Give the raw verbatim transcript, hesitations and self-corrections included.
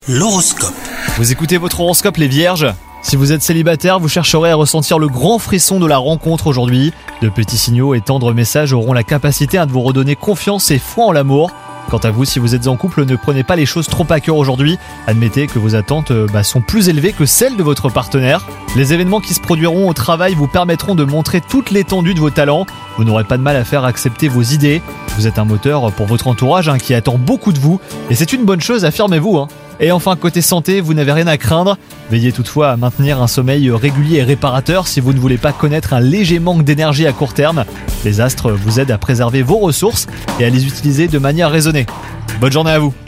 L'horoscope. Vous écoutez votre horoscope les vierges ? Si vous êtes célibataire, vous chercherez à ressentir le grand frisson de la rencontre aujourd'hui. De petits signaux et tendres messages auront la capacité de vous redonner confiance et foi en l'amour. Quant à vous, si vous êtes en couple, ne prenez pas les choses trop à cœur aujourd'hui. Admettez que vos attentes euh, bah, sont plus élevées que celles de votre partenaire. Les événements qui se produiront au travail vous permettront de montrer toute l'étendue de vos talents. Vous n'aurez pas de mal à faire accepter vos idées. Vous êtes un moteur pour votre entourage hein, qui attend beaucoup de vous. Et c'est une bonne chose, affirmez-vous. Hein. Et enfin, côté santé, vous n'avez rien à craindre. Veillez toutefois à maintenir un sommeil régulier et réparateur si vous ne voulez pas connaître un léger manque d'énergie à court terme. Les astres vous aident à préserver vos ressources et à les utiliser de manière raisonnée. Bonne journée à vous!